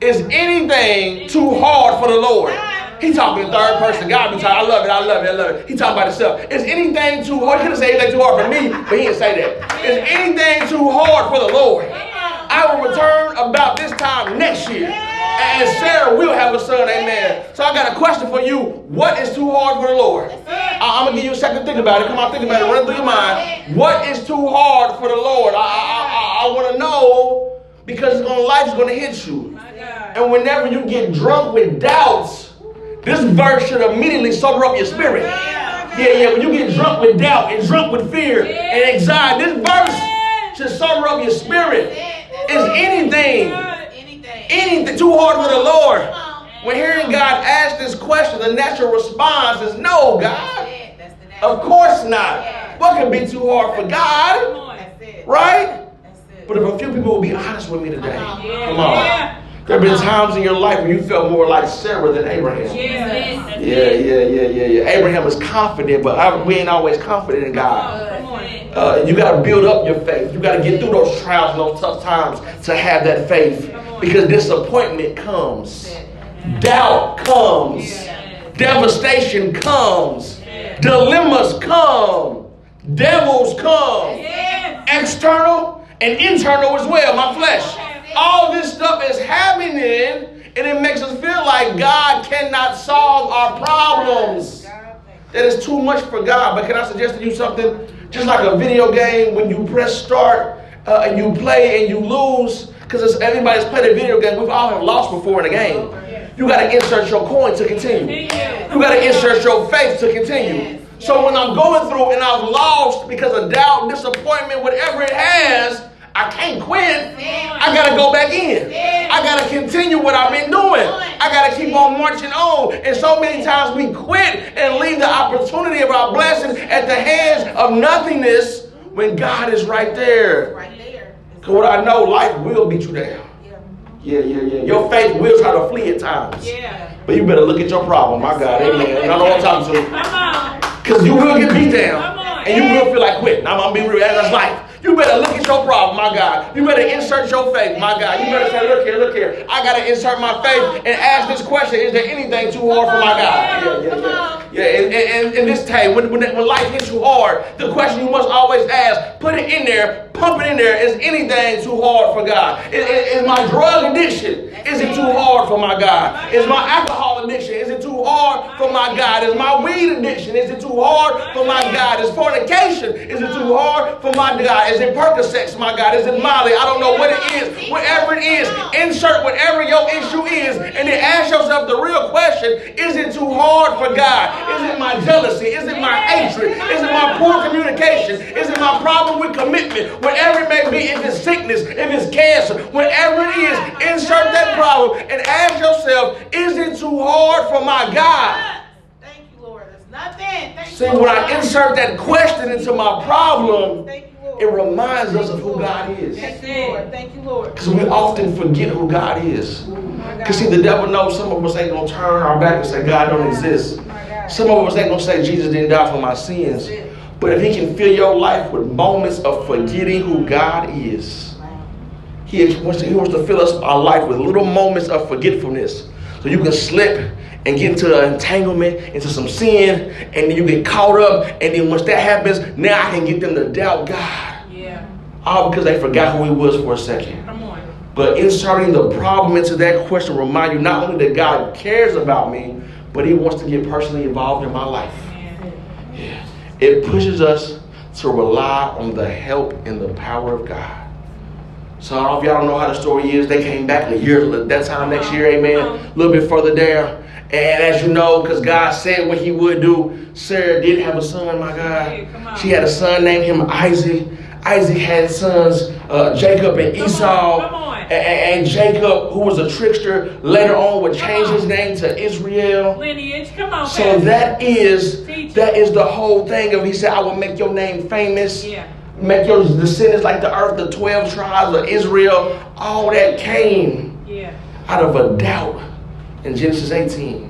Speaker 1: Is anything too hard for the Lord? He talking in third person. God be talking, I love it, I love it, I love it. He talking about himself. Is anything too hard? He could have said anything too hard for me, but he didn't say that. Is anything too hard for the Lord? I will return about this time next year. And Sarah will have a son, amen. So I got a question for you. What is too hard for the Lord? I'm going to give you a second to think about it. Come on, think about it. Run through your mind. What is too hard for the Lord? I want to know, because life's going to hit you. And whenever you get drunk with doubts, this verse should immediately sober up your spirit. Yeah. When you get drunk with doubt and drunk with fear and anxiety, this verse should sober up your spirit. Is anything too hard for the Lord? When hearing God ask this question, the natural response is no, God. Of course not. What can be too hard for God? Right? But if a few people will be honest with me today, come on. There have been times in your life where you felt more like Sarah than Abraham. Yeah. Abraham was confident, but we ain't always confident in God. You got to build up your faith. You got to get through those trials and those tough times to have that faith. Because disappointment comes. Doubt comes. Devastation comes. Dilemmas come. Devils come. External and internal as well. My flesh. All this stuff is happening, and it makes us feel like God cannot solve our problems. That is too much for God. But can I suggest to you something? Just like a video game, when you press start and you play and you lose, because everybody's played a video game, we've all have lost before in a game. You got to insert your coin to continue. You got to insert your faith to continue. So when I'm going through and I've lost because of doubt, disappointment, whatever it has, I can't quit. I got to go back in. I got to continue what I've been doing. I got to keep on marching on. And so many times we quit and leave the opportunity of our blessing at the hands of nothingness when God is right there. Because what I know, life will beat you down. Yeah. Your faith will try to flee at times. But you better look at your problem. My God, amen. And I know what I'm talking to. Because you will get beat down. And you will feel like quitting. I'm going to be real. That's life. You better look at your problem, my God. You better insert your faith, my God. You better say, look here. I got to insert my faith and ask this question. Is there anything too hard for my God? Yeah. And this time, when life hits you hard, the question you must always ask, put it in there, pump it in there. Is anything too hard for God? Is my drug addiction, is it too hard for my God? Is my alcohol addiction, is it too hard for my God? Is my weed addiction, is it too hard for my God? Is fornication, is it too hard for my God? Is it Percocet, my God? Is it Molly? I don't know what it is. Whatever it is, insert whatever your issue is, and then ask yourself the real question, is it too hard for God? Is it my jealousy? Is it my hatred? Is it my poor communication? Is it my problem with commitment? Whatever it may be, if it's sickness, if it's cancer, whatever it is, insert that problem and ask yourself, is it too hard for my God?
Speaker 2: Thank you, Lord. There's nothing.
Speaker 1: See, when I insert that question into my problem, it reminds us of who God is.
Speaker 2: Thank you, Lord.
Speaker 1: Because we often forget who God is. Because see, the devil knows some of us ain't going to turn our back and say God don't exist. Some of us ain't going to say Jesus didn't die for my sins. But if he can fill your life with moments of forgetting who God is, he wants to fill our life with little moments of forgetfulness. So you can slip and get into an entanglement, into some sin, and then you get caught up, and then once that happens, now I can get them to doubt God. All because they forgot who he was for a second. But inserting the problem into that question remind you not only that God cares about me, but he wants to get personally involved in my life. Yeah. It pushes us to rely on the help and the power of God. So I don't know if y'all don't know how the story is. They came back a year, that time next year, amen, a little bit further down. And as you know, because God said what he would do, Sarah did have a son, my God. She had a son named him Isaac. Isaac had sons, Jacob and Esau. And Jacob, who was a trickster, later on would change his name to Israel.
Speaker 2: Lineage, come on.
Speaker 1: So that is the whole thing of, he said, I will make your name famous. Make your descendants like the earth, the 12 tribes of Israel. All that came out of a doubt in Genesis 18.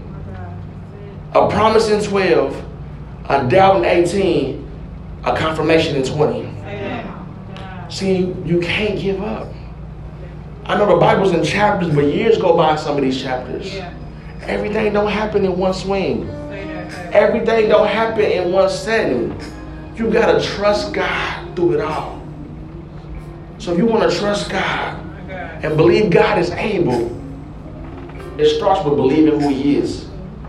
Speaker 1: A promise in 12, a doubt in 18, a confirmation in 20. See, you can't give up. I know the Bible's in chapters, but years go by in some of these chapters.
Speaker 2: Yeah.
Speaker 1: Everything don't happen in one swing.
Speaker 2: Say that.
Speaker 1: Everything don't happen in one setting. You gotta trust God through it all. So if you want to trust God and believe God is able, it starts with believing who He is.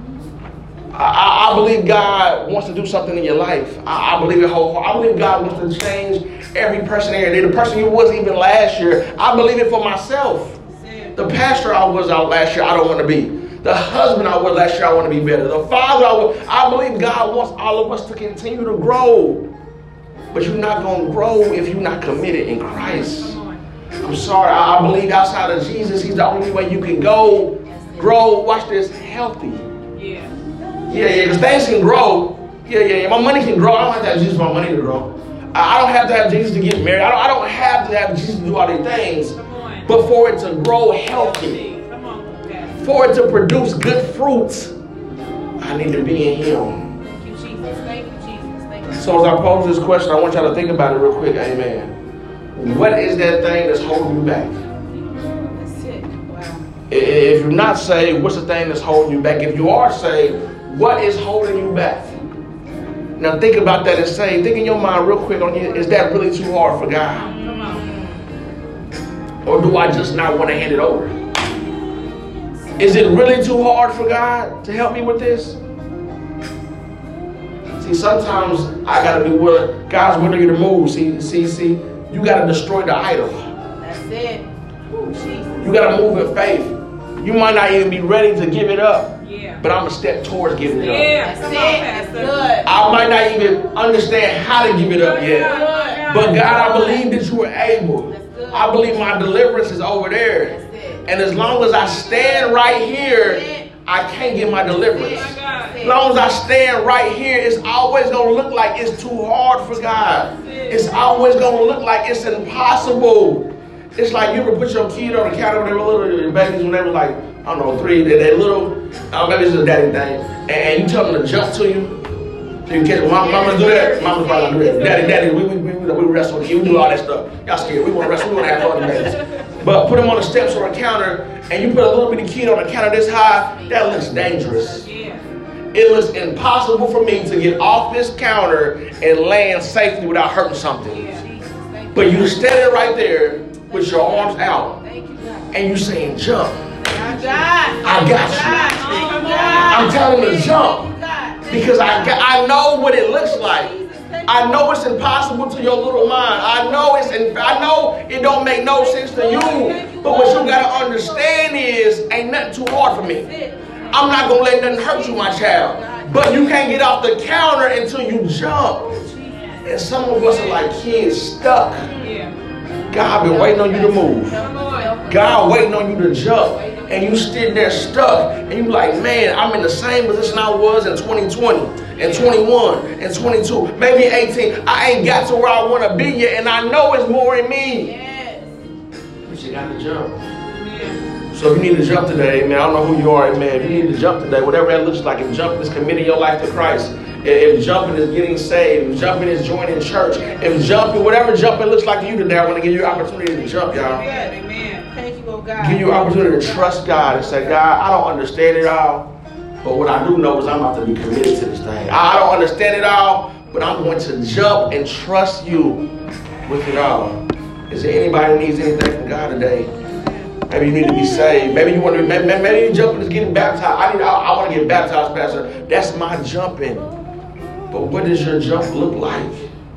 Speaker 1: I believe God wants to do something in your life. I believe it wholeheartedly. I believe God wants to change every person here. The person you was even last year, I believe it for myself. The pastor I was out last year, I don't want to be. The husband I was last year, I want to be better. The father I believe God wants all of us to continue to grow. But you're not going to grow if you're not committed in Christ. I'm sorry. I believe outside of Jesus, He's the only way you can go, grow, watch this, healthy. Yeah, because things can grow. Yeah. My money can grow. I don't have to have Jesus for my money to grow. I don't have to have Jesus to get married. I don't have to have Jesus to do all these things. But for it to grow healthy, for it to produce good fruits, I need to be in Him.
Speaker 2: Thank you, Jesus. Thank you, Jesus. Thank you.
Speaker 1: So as I pose this question, I want y'all to think about it real quick. Amen. What is that thing that's holding you back?
Speaker 2: That's it. Wow.
Speaker 1: If you're not saved, what's the thing that's holding you back? If you are saved, what is holding you back? Now think about that and say, think in your mind real quick on you, is that really too hard for God?
Speaker 2: Come on.
Speaker 1: Or do I just not want to hand it over? Is it really too hard for God to help me with this? See, sometimes I got to be willing, God's willing you to move. See, you got to destroy the idol.
Speaker 2: That's it. Ooh, Jesus.
Speaker 1: You got to move in faith. You might not even be ready to give it up.
Speaker 2: Yeah.
Speaker 1: But I'm a step towards giving it up.
Speaker 2: Yeah. That's it. That's good.
Speaker 1: I might not even understand how to give it up yet. But God, I believe that you are able. I believe my deliverance is over there. And as long as I stand right here, I can't get my deliverance. As long as I stand right here, it's always going to look like it's too hard for God. It's always going to look like it's impossible. It's like you ever put your kid on the counter when they were little, your babies when they were like, I don't know, 3, they're little, maybe it's a daddy thing, and you tell them to jump to you. So you catch, mama's do that, mama's probably gonna do that. Daddy, we wrestle with you, we do all that stuff. Y'all scared, we want to wrestle, we want to have fun today. But put them on the steps or a counter, and you put a little bitty kid on the counter this high, that looks dangerous. It looks impossible for me to get off this counter and land safely without hurting something. But you standing right there with your arms out, and you saying jump. I got you. I'm telling him to jump because I know what it looks like. I know it's impossible to your little mind. I know it don't make no sense to you. But what you gotta understand is, ain't nothing too hard for me. I'm not gonna let nothing hurt you, my child. But you can't get off the counter until you jump. And some of us are like kids stuck. God been waiting on you to move. God waiting on you to jump. And you sitting there stuck. And you like, man, I'm in the same position I was in 2020 and 21 and 22, maybe 18. I ain't got to where I want to be yet. And I know it's more in me. But you got to jump. So if you need to jump today, man, I don't know who you are, man. If you need to jump today, whatever that looks like, if jumping is committing your life to Christ, if jumping is getting saved, if jumping is joining church, if jumping, whatever jumping looks like to you today, I want to give you an opportunity to jump, y'all.
Speaker 2: Amen. Thank you, oh God.
Speaker 1: Give you an opportunity to trust God and say, God, I don't understand it all, but what I do know is I'm about to be committed to this thing. I don't understand it all, but I'm going to jump and trust you with it all. Is there anybody who needs anything from God today? Maybe you need to be saved. Maybe you want to. Maybe your jumping is getting baptized. I want to get baptized, Pastor. That's my jumping. But what does your jump look like?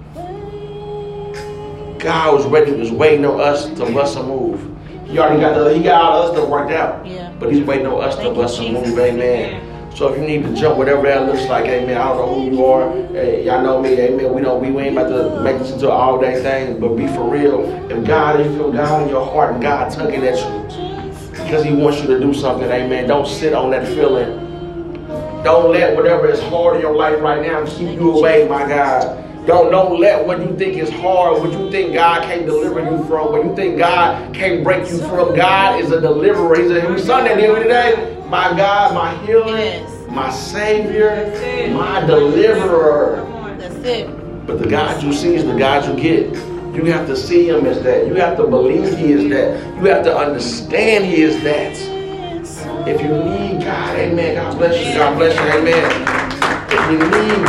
Speaker 1: God was ready. He was waiting on us to bust a move. He got all of us that worked out. Yeah. But He's waiting on us to bust a move. Amen. So if you need to jump, whatever that looks like, amen. I don't know who you are. Hey, y'all know me, amen. We ain't about to make this into an all-day thing, but be for real. If you feel God in your heart and God tugging at you because He wants you to do something, amen. Don't sit on that feeling. Don't let whatever is hard in your life right now keep you away, my God. Don't let what you think is hard, what you think God can't deliver you from, what you think God can't break you from. God is a deliverer. He's son at the end of the day. My God, my healer, my Savior, my deliverer.
Speaker 2: That's it.
Speaker 1: But the God you see is the God you get. You have to see him as that. You have to believe he is that. You have to understand he is that. If you need God, amen. God bless you. God bless you, amen. If you need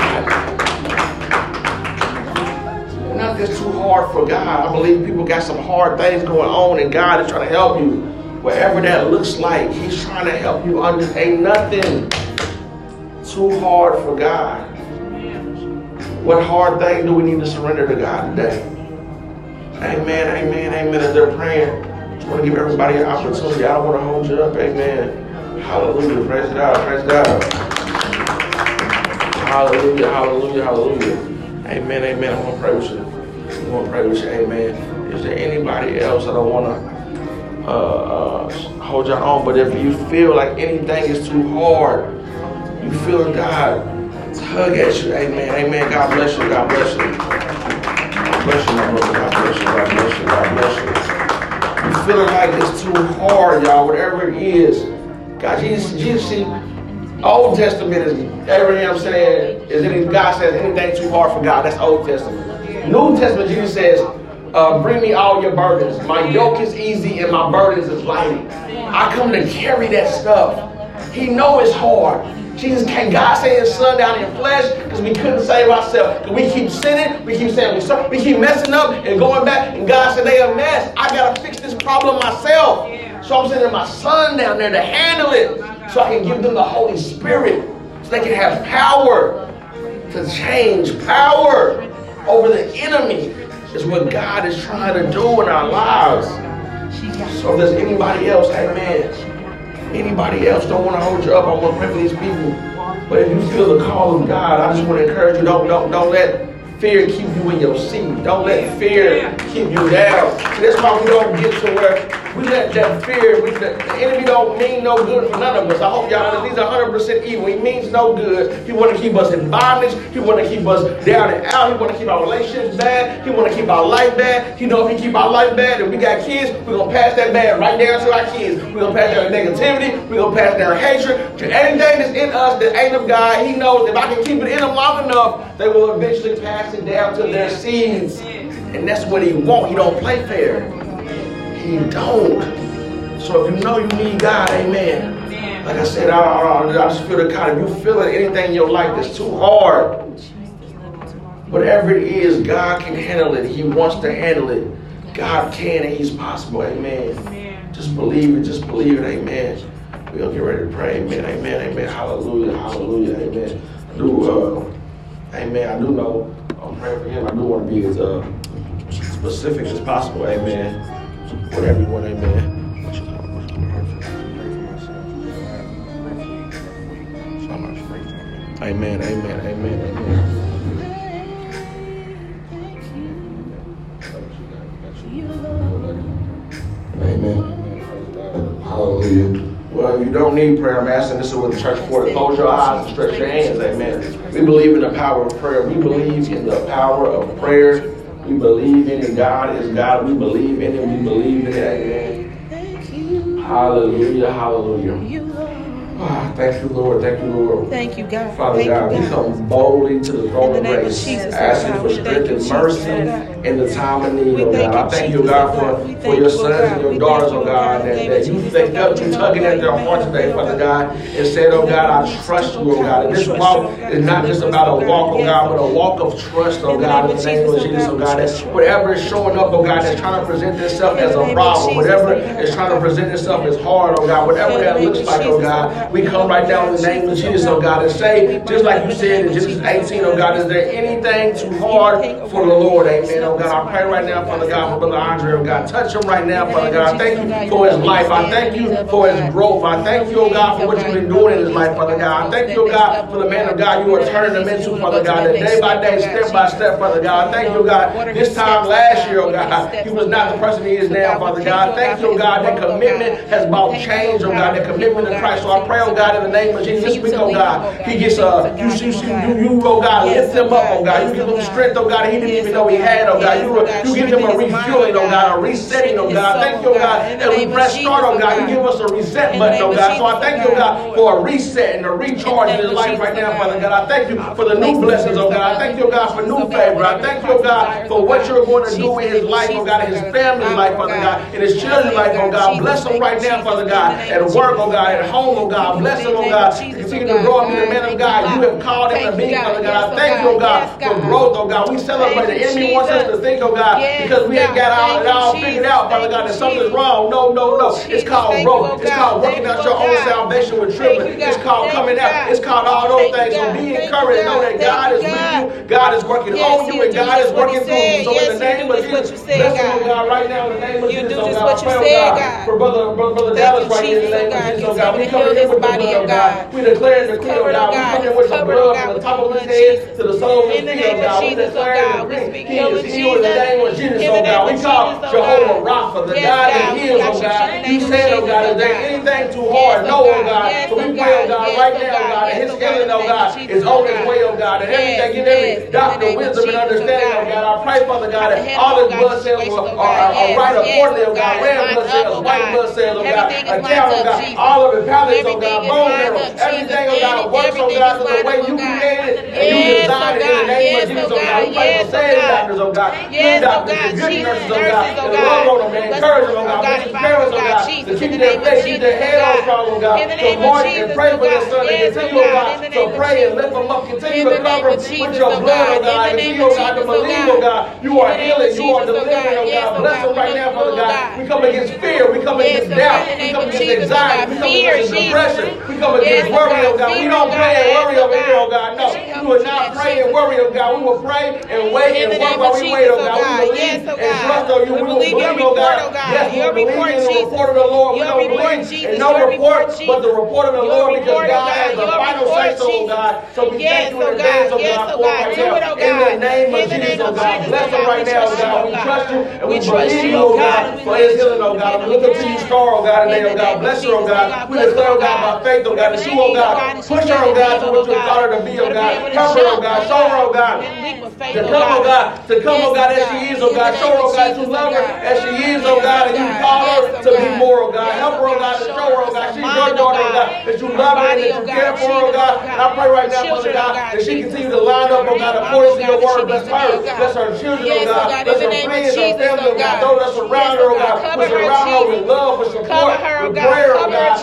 Speaker 1: God, nothing's too hard for God. I believe people got some hard things going on and God is trying to help you. Whatever that looks like, he's trying to help you understand. Ain't nothing too hard for God. What hard thing do we need to surrender to God today? Amen, amen, amen. As they're praying, I just want to give everybody an opportunity. I don't want to hold you up. Amen. Hallelujah. Praise God. Praise God. Hallelujah. Hallelujah. Hallelujah. Amen. Amen. I want to pray with you. I want to pray with you. Amen. Is there anybody else? I don't want to hold y'all on, but if you feel like anything is too hard, you feel God tug at you. Amen. Amen. God bless you. God bless you. God bless you, my brother. God bless you. God bless you. God bless you. You feeling like it's too hard, y'all, whatever it is. God, Jesus, see, Old Testament is, Abraham saying, God says anything too hard for God. That's Old Testament. New Testament, Jesus says, bring me all your burdens. My yoke is easy and my burdens is light. I come to carry that stuff. He know it's hard. Jesus, can God send his son down in flesh? Because we couldn't save ourselves. Because we keep sinning, we keep saying we keep messing up and going back. And God said, they a mess. I got to fix this problem myself. So I'm sending my son down there to handle it. So I can give them the Holy Spirit. So they can have power to change. Power over the enemy is what God is trying to do in our lives. So if there's anybody else, amen. Anybody else don't want to hold you up. I want to pray for these people. But if you feel the call of God, I just want to encourage you. Don't let fear keep you in your seat. Don't let fear keep you down. So that's why we don't get to where we let that fear, the enemy don't mean no good for none of us. I hope y'all know he's 100% evil. He means no good. He want to keep us in bondage. He want to keep us down and out. He want to keep our relationships bad. He want to keep our life bad. He know if he keep our life bad and we got kids, we're going to pass that bad right down to our kids. We're going to pass down negativity. We're going to pass down hatred. To anything that's in us that ain't of God, he knows if I can keep it in them long enough, they will eventually pass it down to their seeds. And that's what he wants. He don't play fair. He don't. So if you know you need God, amen. Like I said, I just feel the God. If you feel anything in your life that's too hard, whatever it is, God can handle it. He wants to handle it. God can and he's possible, amen. Just believe it, amen. We'll get ready to pray, amen, amen, amen. Hallelujah, hallelujah, amen. Amen. I do know I'm praying for him. I do want to be as specific as possible, amen. With everyone, amen. Amen, amen, amen, amen. Amen. Hallelujah. Well, if you don't need prayer, I'm asking this is what the church for. Close your eyes and stretch your hands. Amen. We believe in the power of prayer. We believe in the power of prayer. We believe in it. God is God. We believe in it. We believe in it. Amen. Hallelujah. Hallelujah. Thank you, Lord. Thank you, Lord.
Speaker 2: Thank you, God.
Speaker 1: Father God, we come boldly to the throne of grace, asking for strength and mercy in the time of need, oh God. I thank you, God, for your sons and your daughters, oh God, that you think up, you tugging at their heart today, Father God, and said, oh God, I trust you, oh God. And this walk is not just about a walk, oh God, but a walk of trust, oh God, in the name of Jesus, oh God. That whatever is showing up, oh God, that's trying to present itself as a problem, whatever is trying to present itself as hard, oh God, whatever that looks like, oh God, we come right now in the name of Jesus, oh God, and say, just like you said in Genesis 18, oh God, is there anything too hard for the Lord? Amen, oh God. I pray right now, Father God, for Brother Andre, oh God. Touch him right now, Father God. I thank you for his life. I thank you for his growth. I thank you, oh God, for what you've been doing in his life, Father God. I thank you, oh God, for the man of God you are turning him into, Father God, that day by day, step by step, Father God. I thank you, oh God, this time last year, oh God, he was not the person he is now, Father God. Thank you, oh God, that commitment has brought change, oh God, that commitment to Christ. So I pray, oh God, in the name of Jesus, this week, oh God, he gets, you, oh God, lift him up, oh God. You give him strength, oh God, he didn't even know he had, oh God. God. You give them a refueling, oh God, a resetting, oh God. Thank you, oh God, as we press start, oh God, you give us a reset button, oh God. So I thank you, oh God, for a reset and a recharge in his life right now, Father God. I thank you for the new blessings, oh God. I thank you, oh God, for new favor. I thank you, oh God, for what you're going to do in his life, oh God, in his family's life, Father God, in his children's life, oh God. Bless him right now, Father God, at work, oh God, at home, oh God. Bless him, oh God. Continue to grow up in the man of God. You have called him to be, Father God. I thank you, oh God, for growth, oh God. We celebrate. The enemy wants us to think, oh God, because we ain't got it all figured out, Father God, that something's wrong. No. It's called growth. It's called working out your own salvation with trembling. It's called coming out. It's called all those things. So be encouraged. Know that God is with you. God is working on you, and God is working through you. So in the name of Jesus, bless you, oh God, right now in the name of Jesus, oh God. I pray, oh God, for Brother Dallas right here in the name of Jesus, oh God. We come in with the blood, oh God. We declare and decree, oh God. We come in with the blood from the top of his head to the sole of his feet, oh God. We declare and decree he is healed in the name of Jesus, oh God. We call Jehovah Rapha, the God that heals, oh God. You said, oh God, is there anything too hard? No, oh God. So we pray, oh God, right now, oh God, that his healing, oh God, is on his way, oh God. And everything, give every doctor wisdom and understanding, oh God. I pray, Father God, that all his blood cells are right accordingly, oh God. Red blood cells, white blood cells, oh God. Account, oh God. All of it, palates, oh God. Bone marrow. Everything, oh God, works, oh God, to the way you created and you designed it in the name of Jesus, oh God. We pray for saved doctors, oh God. Good doctors, and good nurses, oh God. And love on them and encourage them, oh God. Bless his parents, oh God. To keep their faith, keep their head on strong, oh God. To march and pray for their son and continue, oh God, to pray and lift them up. Continue to cover them with your blood, oh God. Continue, oh God, to believe, oh God. You are healing, you are delivering, oh God. Bless them right now, Father God. We come against fear, we come against doubt, we come against anxiety, we come against depression, we come against worry, oh God. We don't pray and worry over here, oh God. No, we will not pray and worry, oh God. We will pray and wait and work while we wait, oh God. We believe and trust on you. We will believe, oh God. Yes, we will believe in the report of the Lord. We don't believe in no report but the report of the Lord, because God has the final say so, oh God. So we thank you in advance, oh God, for right now. In the name of Jesus, oh God. Bless him right now, oh God. We trust you and we believe you, oh God, for his healing, oh God. We look up to you, star, oh God, today, oh God. Bless her, oh God. We declare, oh God, by faith, oh God, that you, oh God, push her, oh God, to what you called her to be, oh God. Help her, oh God. Show her, oh God, to come, oh God, as she is, oh God. Show her, oh God, you love her as she is, oh God, and you call her to be more, oh God. Help her, oh God, to show her, oh God, she's your daughter, oh God, that you love her and that you care for her, oh God. And I pray right now, Father God, that she continue to line up, oh God, according to your word. Bless her, bless her children, oh God, bless her friends, her family, oh God, those that surround her, oh God, we surround her with love, with support, with prayer, oh God,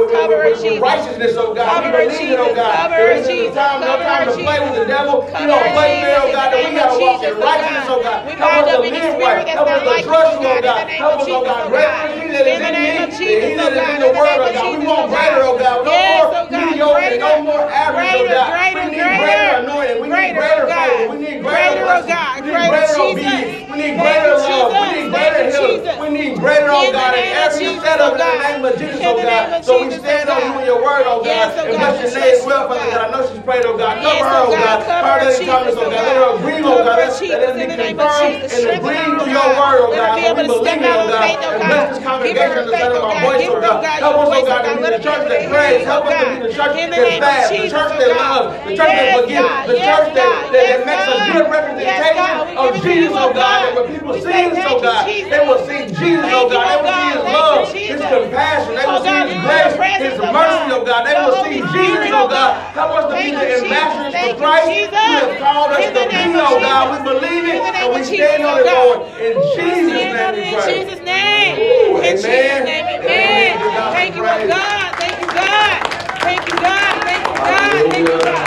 Speaker 1: with righteousness, oh God. We believe it, oh God. There isn't no time to play with the devil. We don't play fair, oh God, that we got to walk in righteousness, oh God. Help us to live right. Help us to trust you, oh God. Help us, oh God. Greater is he that is in me than he that is in the world, oh God. We want greater, oh God. No more mediocre, no more average, oh God. We need greater anointing. We need greater favor. We need greater blessing. We need greater obedience. We need greater love. We need greater healing. We need greater, oh God, in every setup in the name of Jesus, oh God. So we stand on you and your word, oh God. And bless your name as well, Father God. I know she's prayed, oh God. Cover her, oh God. Cover her in comments, oh God. Let her agree, oh God. Let her be confirmed and agree to your word, oh God. So we believe it, oh God. And bless this congregation to the sound of our voice, oh God. Help us, oh God, to be the church that prays. Help us to be the church that fasts, the church that loves, the church that forgives, the church that makes a good representation of Jesus, oh God. And when people see us, oh God, they will see Jesus, oh God. They will see his love, his compassion. They will see his grace, his mercy, oh God. They will see Jesus, oh God. Help us to be the ambassadors for Christ. You have called us to be, oh God. We believe it and we stand on it, Lord. In Jesus' name we pray.
Speaker 2: In Jesus' name. In Jesus' name, amen. Thank you, God. Thank you, God. Thank you, God. Thank you, God. Thank you, God.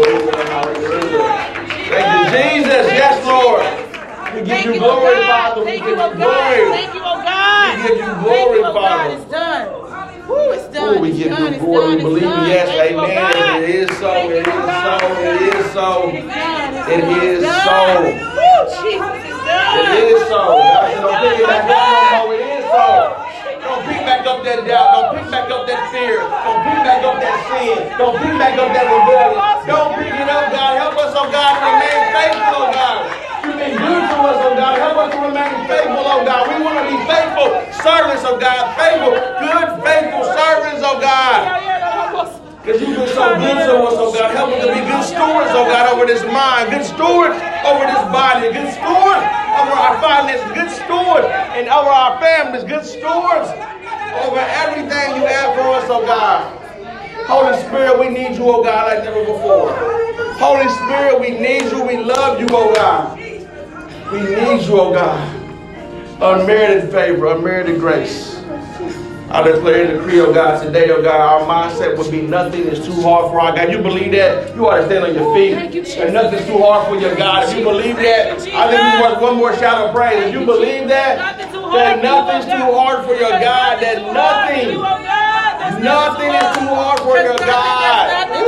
Speaker 1: Thank you, Jesus. Yes, Lord. We give you glory, Father. We give you glory.
Speaker 2: Thank you, oh God.
Speaker 1: We give you glory, Father.
Speaker 2: It's done. Woo, it's done.
Speaker 1: We give you glory. We believe, yes, amen. It is so. It is so. It is so. It is so. It is so. Don't pick it back up no more. It is so. Don't pick back up that doubt. Don't pick back up that fear. Don't pick back up that sin. Don't pick back up that rebellion. Don't pick it up, God. Help us, oh God, to remain faithful, oh God. You've been good to us, oh God. Help us to remain faithful, oh God. We want to be faithful servants, oh God. Faithful, good, faithful servants, oh God. Because you've been so good to us, oh God. Help us to be good stewards, oh God, over this mind. Good stewards over this body. Good stewards over our finances, good stewards, and over our families, good stewards over everything you have for us, oh God. Holy Spirit, we need you, oh God, like never before. Holy Spirit, we need you. We love you, oh God. We need you, oh God. Unmerited favor, unmerited grace. I declare and decree, oh God, today, oh God, our mindset would be nothing is too hard for our God. You believe that? You ought to stand on your feet. And nothing's too hard for your God. If you believe that, I think we want one more shout of praise. If you believe that nothing's too hard for your God, that nothing is too hard for your God.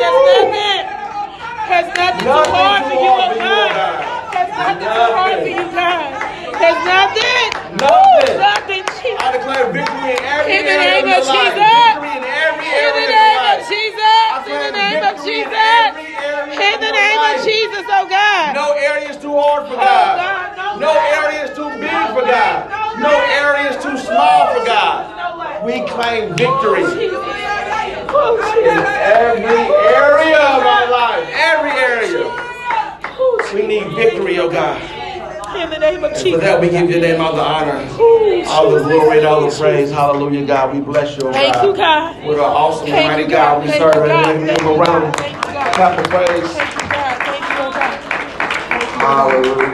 Speaker 2: Has nothing too hard for you, oh God. Has nothing too hard for you, God. Has nothing. Nothing.
Speaker 1: I declare victory in every
Speaker 2: In the
Speaker 1: area
Speaker 2: name
Speaker 1: of
Speaker 2: of
Speaker 1: your life.
Speaker 2: Jesus.
Speaker 1: Victory in every
Speaker 2: In
Speaker 1: area
Speaker 2: the
Speaker 1: of your
Speaker 2: name of
Speaker 1: life.
Speaker 2: Jesus. In the name of Jesus. In the name of Jesus, oh God.
Speaker 1: No area is too hard for God. No area is too big for God. No area is too small for God. We claim victory in every area of our life. Every area. We need victory, oh God.
Speaker 2: In the name of Jesus.
Speaker 1: For that, we give your name all the honor, all the glory, and all the praise. Hallelujah, God. We bless you, oh God.
Speaker 2: Thank you, God.
Speaker 1: What an awesome and mighty God we serve. And give a round of clap of praise.
Speaker 2: Thank you, God. Thank you, oh God.
Speaker 1: Hallelujah.